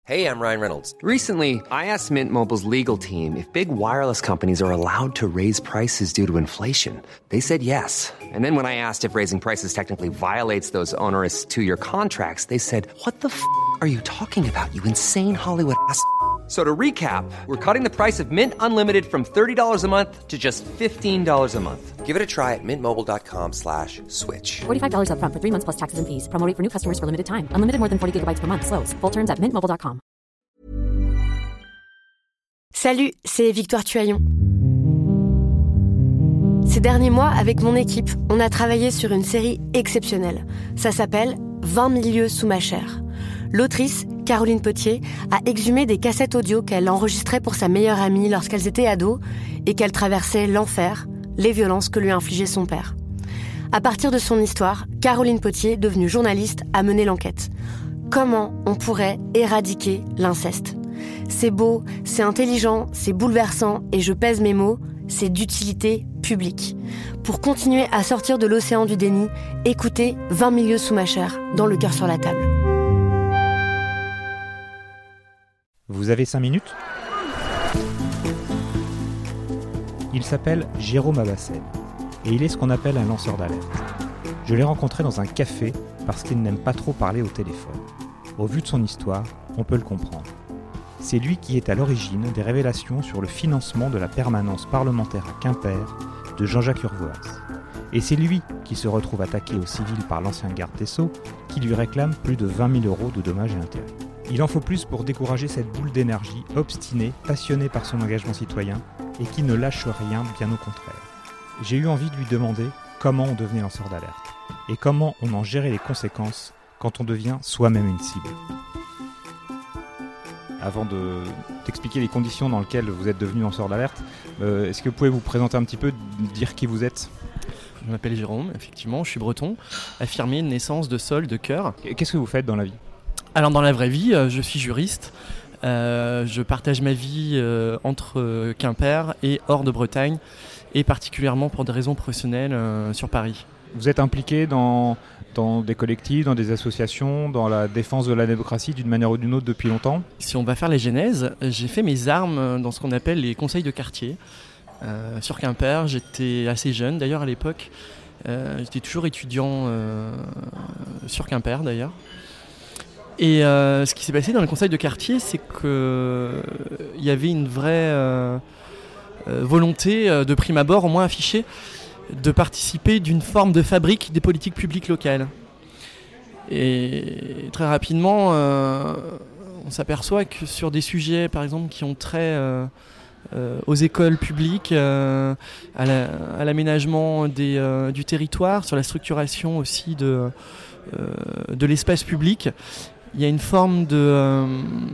Hey, I'm Ryan Reynolds. Recently, I asked Mint Mobile's legal team if big wireless companies are allowed to raise prices due to inflation. They said yes. And then when I asked if raising prices technically violates those onerous two-year contracts, they said, "What the f*** are you talking about, you insane Hollywood ass?" So to recap, we're cutting the price of Mint Unlimited from $30 a month to just $15 a month. Give it a try at mintmobile.com/switch. $45 up front for 3 months plus taxes and fees. Promo rate for new customers for limited time. Unlimited more than 40 gigabytes per month. Slows full terms at mintmobile.com. Salut, c'est Victoire Tuaillon. Ces derniers mois, avec mon équipe, on a travaillé sur une série exceptionnelle. Ça s'appelle 20 000 lieues sous ma chair. L'autrice, Caroline Potier, a exhumé des cassettes audio qu'elle enregistrait pour sa meilleure amie lorsqu'elles étaient ados et qu'elle traversait l'enfer, les violences que lui infligeait son père. À partir de son histoire, Caroline Potier, devenue journaliste, a mené l'enquête. Comment on pourrait éradiquer l'inceste ? C'est beau, c'est intelligent, c'est bouleversant et je pèse mes mots, c'est d'utilité publique. Pour continuer à sortir de l'océan du déni, écoutez 20 000 lieues sous ma chair, dans Le cœur sur la table. Vous avez 5 minutes ? Il s'appelle Jérôme Abassel et il est ce qu'on appelle un lanceur d'alerte. Je l'ai rencontré dans un café parce qu'il n'aime pas trop parler au téléphone. Au vu de son histoire, on peut le comprendre. C'est lui qui est à l'origine des révélations sur le financement de la permanence parlementaire à Quimper de Jean-Jacques Urvoas. Et c'est lui qui se retrouve attaqué au civil par l'ancien garde des Sceaux qui lui réclame plus de 20 000 € de dommages et intérêts. Il en faut plus pour décourager cette boule d'énergie obstinée, passionnée par son engagement citoyen et qui ne lâche rien, bien au contraire. J'ai eu envie de lui demander comment on devenait lanceur d'alerte et comment on en gérait les conséquences quand on devient soi-même une cible. Avant d'expliquer les conditions dans lesquelles vous êtes devenu lanceur d'alerte, est-ce que vous pouvez vous présenter un petit peu, dire qui vous êtes ? Je m'appelle Jérôme, effectivement, je suis breton, affirmé de naissance, de sol, de cœur. Qu'est-ce que vous faites dans la vie ? Alors dans la vraie vie, je suis juriste. Je partage ma vie entre Quimper et hors de Bretagne, et particulièrement pour des raisons professionnelles sur Paris. Vous êtes impliqué dans des collectifs, dans des associations, dans la défense de la démocratie d'une manière ou d'une autre depuis longtemps ? Si on va faire les genèses, j'ai fait mes armes dans ce qu'on appelle les conseils de quartier. Sur Quimper, j'étais assez jeune d'ailleurs à l'époque. J'étais toujours étudiant sur Quimper d'ailleurs. Et ce qui s'est passé dans le conseil de quartier, c'est qu'il y avait une vraie volonté, de prime abord au moins affichée, de participer d'une forme de fabrique des politiques publiques locales. Et très rapidement, on s'aperçoit que sur des sujets, par exemple, qui ont trait aux écoles publiques, à l'aménagement du territoire, sur la structuration aussi de l'espace public, il y a une forme de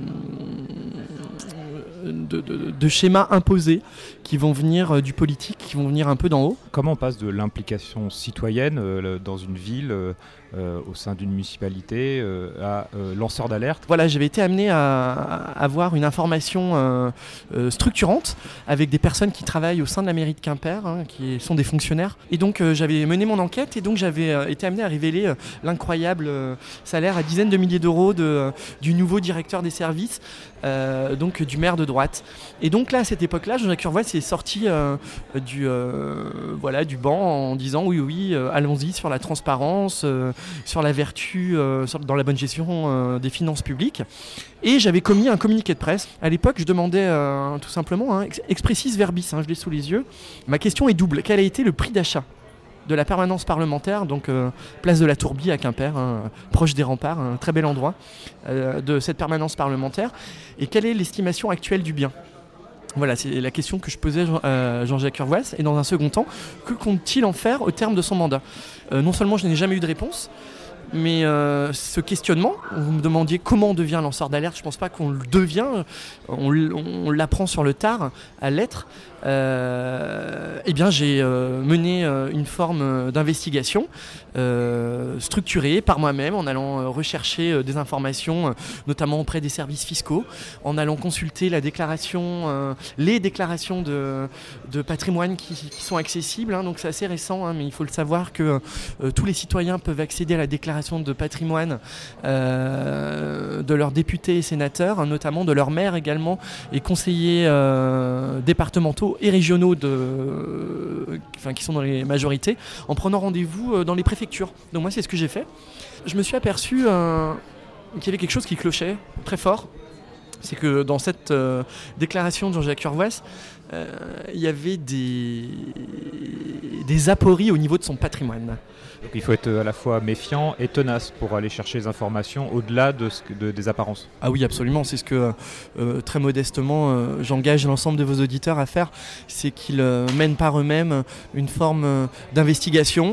schémas imposés qui vont venir du politique, qui vont venir un peu d'en haut. Comment on passe de l'implication citoyenne dans une ville, au sein d'une municipalité, à lanceur d'alerte ? Voilà, j'avais été amené à avoir une information structurante avec des personnes qui travaillent au sein de la mairie de Quimper, qui sont des fonctionnaires. Et donc j'avais mené mon enquête et donc j'avais été amené à révéler l'incroyable salaire à dizaines de milliers d'euros du nouveau directeur des services, donc du maire de droite. Et donc là, à cette époque-là, Jean-Jacques Urvoas est sorti du banc en disant oui, allons-y sur la transparence, sur la vertu, dans la bonne gestion des finances publiques. Et j'avais commis un communiqué de presse. À l'époque, je demandais tout simplement, expressis verbis, je l'ai sous les yeux. Ma question est double. Quel a été le prix d'achat de la permanence parlementaire, donc place de la Tourbie à Quimper, proche des remparts, un très bel endroit de cette permanence parlementaire, et quelle est l'estimation actuelle du bien ? Voilà, c'est la question que je posais à Jean-Jacques Urvoas. Et dans un second temps, que compte-t-il en faire au terme de son mandat ? Non seulement je n'ai jamais eu de réponse, mais ce questionnement, vous me demandiez comment on devient lanceur d'alerte, je ne pense pas qu'on le devient, on l'apprend sur le tard à l'être. Eh bien, j'ai mené une forme d'investigation structurée par moi-même, en allant rechercher des informations, notamment auprès des services fiscaux, en allant consulter les déclarations de patrimoine qui sont accessibles. Donc c'est assez récent, mais il faut le savoir que tous les citoyens peuvent accéder à la déclaration déclaration de patrimoine de leurs députés et sénateurs, notamment de leurs maires également, et conseillers départementaux et régionaux qui sont dans les majorités, en prenant rendez-vous dans les préfectures. Donc moi, c'est ce que j'ai fait. Je me suis aperçu qu'il y avait quelque chose qui clochait très fort. C'est que dans cette déclaration de Jean-Jacques Urvoas, il y avait des apories au niveau de son patrimoine. Donc il faut être à la fois méfiant et tenace pour aller chercher les informations au-delà des apparences. Ah oui, absolument. C'est ce que, très modestement, j'engage l'ensemble de vos auditeurs à faire. C'est qu'ils mènent par eux-mêmes une forme d'investigation,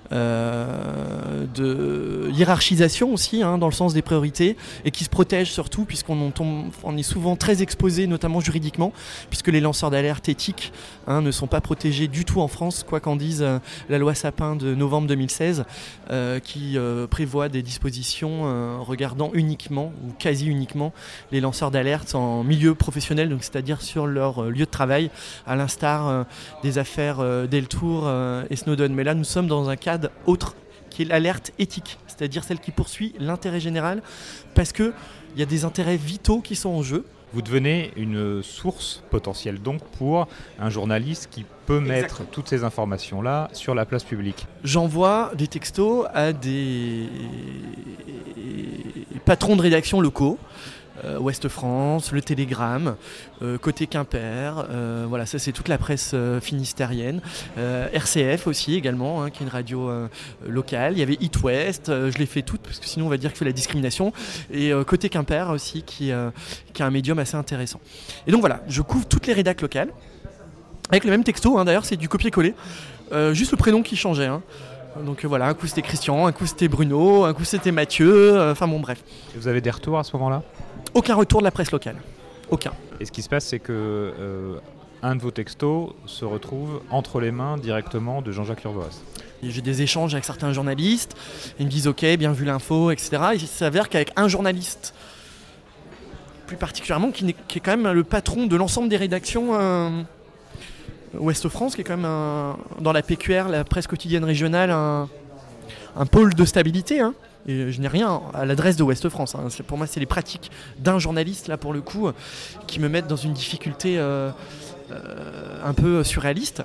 de hiérarchisation aussi, dans le sens des priorités, et qui se protègent surtout, puisqu'on est souvent très exposé, notamment juridiquement, puisque les lanceurs d'alerte éthiques ne sont pas protégés du tout en France, quoi qu'en dise la loi Sapin de novembre 2016, qui prévoit des dispositions regardant uniquement ou quasi uniquement les lanceurs d'alerte en milieu professionnel, donc c'est-à-dire sur leur lieu de travail, à l'instar des affaires Deltour et Snowden. Mais là, nous sommes dans un cadre autre, qui est l'alerte éthique, c'est-à-dire celle qui poursuit l'intérêt général, parce qu'il y a des intérêts vitaux qui sont en jeu. Vous devenez une source potentielle donc pour un journaliste qui peut mettre toutes ces informations-là sur la place publique. J'envoie des textos à des patrons de rédaction locaux, Ouest France, Le Télégramme, côté Quimper, voilà, ça c'est toute la presse finistérienne, RCF aussi également, qui est une radio locale, il y avait It West, je les fais toutes parce que sinon on va dire que c'est la discrimination, et côté Quimper aussi qui a un médium assez intéressant. Et donc voilà, je couvre toutes les rédacs locales, avec le même texto, d'ailleurs c'est du copier-coller, juste le prénom qui changeait. Donc voilà, un coup c'était Christian, un coup c'était Bruno, un coup c'était Mathieu, enfin bon bref. Et vous avez des retours à ce moment-là ? Aucun retour de la presse locale. Aucun. Et ce qui se passe, c'est que un de vos textos se retrouve entre les mains directement de Jean-Jacques Urvoas. Et j'ai des échanges avec certains journalistes, ils me disent ok, bien vu l'info, etc. Et il s'avère qu'avec un journaliste, plus particulièrement, qui est quand même le patron de l'ensemble des rédactions Ouest France, qui est quand même dans la PQR, la presse quotidienne régionale, un pôle de stabilité. Et je n'ai rien à l'adresse de Ouest France. Pour moi, c'est les pratiques d'un journaliste, là, pour le coup, qui me mettent dans une difficulté un peu surréaliste.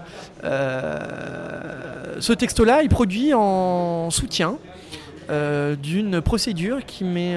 Ce texto-là, il produit en soutien d'une procédure qui m'est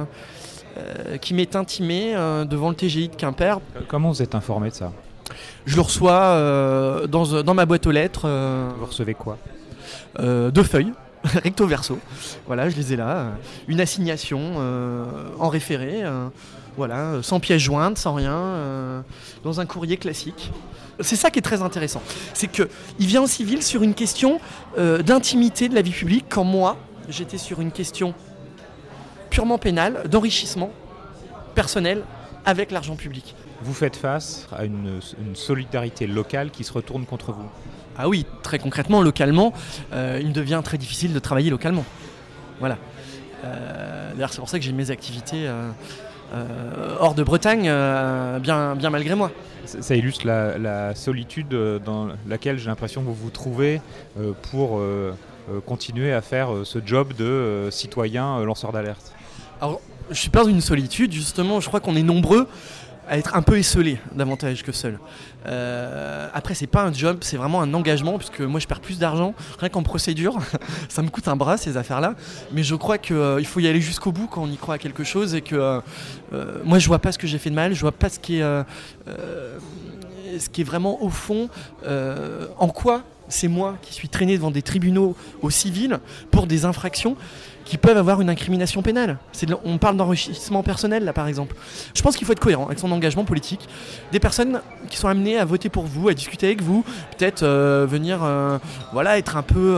intimée devant le TGI de Quimper. Comment vous êtes informé de ça ? Je le reçois dans ma boîte aux lettres. Vous recevez quoi ? 2 feuilles. Recto verso, voilà, je les ai là, une assignation en référé, voilà, sans pièce jointe, sans rien, dans un courrier classique. C'est ça qui est très intéressant, c'est qu'il vient en civil sur une question d'intimité de la vie publique, quand moi, j'étais sur une question purement pénale, d'enrichissement personnel avec l'argent public. Vous faites face à une solidarité locale qui se retourne contre vous. Ah oui, très concrètement, localement, il me devient très difficile de travailler localement. Voilà. D'ailleurs, c'est pour ça que j'ai mes activités hors de Bretagne, bien malgré moi. Ça illustre la solitude dans laquelle j'ai l'impression que vous vous trouvez pour continuer à faire ce job de citoyen lanceur d'alerte. Alors, je suis pas dans une solitude, justement, je crois qu'on est nombreux à être un peu esselé davantage que seul. Après, c'est pas un job, c'est vraiment un engagement, puisque moi je perds plus d'argent rien qu'en procédure. Ça me coûte un bras, ces affaires-là. Mais je crois qu'il faut y aller jusqu'au bout quand on y croit à quelque chose, et que moi je vois pas ce que j'ai fait de mal, je vois pas ce qui est vraiment au fond, en quoi c'est moi qui suis traîné devant des tribunaux au civil pour des infractions qui peuvent avoir une incrimination pénale. On parle d'enrichissement personnel, là, par exemple. Je pense qu'il faut être cohérent avec son engagement politique. Des personnes qui sont amenées à voter pour vous, à discuter avec vous, peut-être venir être un peu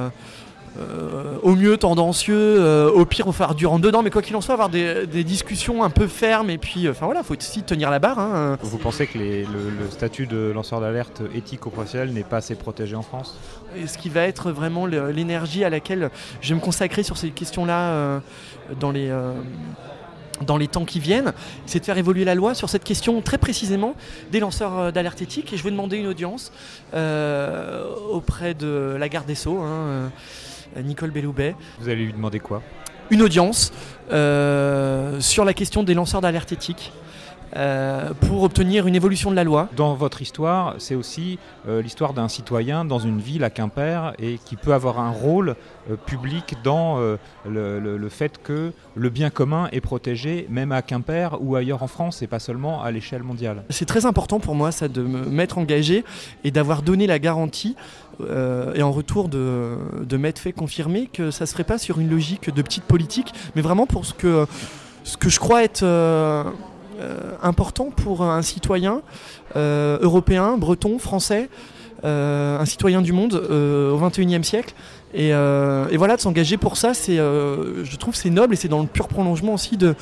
au mieux tendancieux, au pire au faire dur en dedans, mais quoi qu'il en soit, avoir des discussions un peu fermes, et puis faut aussi tenir la barre. Vous pensez que le statut de lanceur d'alerte éthique ou professionnel n'est pas assez protégé en France ? Et ce qui va être vraiment l'énergie à laquelle je vais me consacrer sur ces questions-là dans les temps qui viennent, c'est de faire évoluer la loi sur cette question très précisément des lanceurs d'alerte éthique. Et je vais demander une audience auprès de la garde des Sceaux, Nicole Belloubet. Vous allez lui demander quoi ? Une audience sur la question des lanceurs d'alerte éthique. Pour obtenir une évolution de la loi. Dans votre histoire, c'est aussi l'histoire d'un citoyen dans une ville à Quimper et qui peut avoir un rôle public dans le fait que le bien commun est protégé, même à Quimper ou ailleurs en France et pas seulement à l'échelle mondiale. C'est très important pour moi ça, de me m'être engagé et d'avoir donné la garantie et en retour de m'être fait confirmer que ça ne se ferait pas sur une logique de petite politique, mais vraiment pour ce que je crois être important pour un citoyen européen, breton, français, un citoyen du monde au XXIe siècle. Et voilà, de s'engager pour ça, je trouve c'est noble et c'est dans le pur prolongement aussi de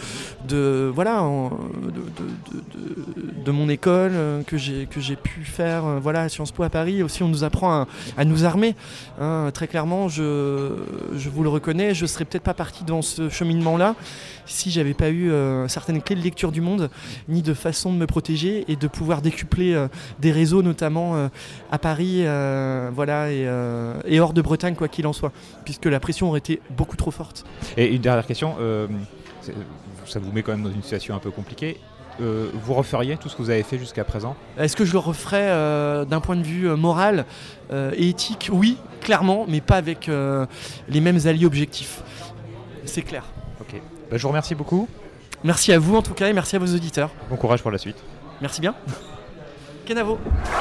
mon école que j'ai pu faire à Sciences Po à Paris. Aussi, on nous apprend à nous armer. Très clairement, je vous le reconnais, je ne serais peut-être pas parti dans ce cheminement-là si j'avais pas eu certaines clés de lecture du monde, ni de façon de me protéger et de pouvoir décupler des réseaux, notamment à Paris, et hors de Bretagne, quoi qu'il en soit, puisque la pression aurait été beaucoup trop forte. Et une dernière question, ça vous met quand même dans une situation un peu compliquée. Vous referiez tout ce que vous avez fait jusqu'à présent ? Est-ce que je le referais d'un point de vue moral et éthique ? Oui, clairement, mais pas avec les mêmes alliés objectifs. C'est clair. Ok. Je vous remercie beaucoup. Merci à vous en tout cas et merci à vos auditeurs. Bon courage pour la suite. Merci bien. Kenavo.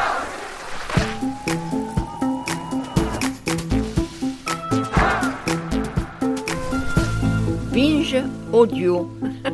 Binge Audio.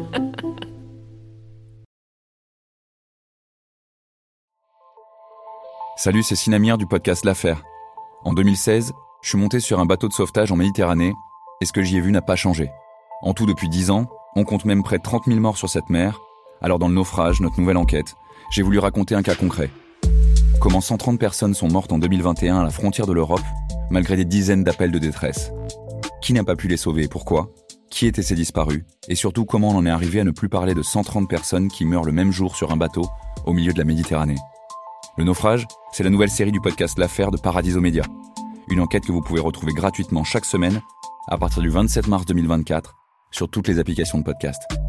Salut, c'est Sinamir du podcast L'Affaire. En 2016, je suis monté sur un bateau de sauvetage en Méditerranée et ce que j'y ai vu n'a pas changé. En tout, depuis 10 ans, on compte même près de 30 000 morts sur cette mer. Alors dans le naufrage, notre nouvelle enquête, j'ai voulu raconter un cas concret. Comment 130 personnes sont mortes en 2021 à la frontière de l'Europe, malgré des dizaines d'appels de détresse. Qui n'a pas pu les sauver et pourquoi ? Qui étaient ces disparus ? Et surtout, comment on en est arrivé à ne plus parler de 130 personnes qui meurent le même jour sur un bateau au milieu de la Méditerranée ? Le naufrage, c'est la nouvelle série du podcast L'Affaire de Paradiso Media. Une enquête que vous pouvez retrouver gratuitement chaque semaine à partir du 27 mars 2024 sur toutes les applications de podcast.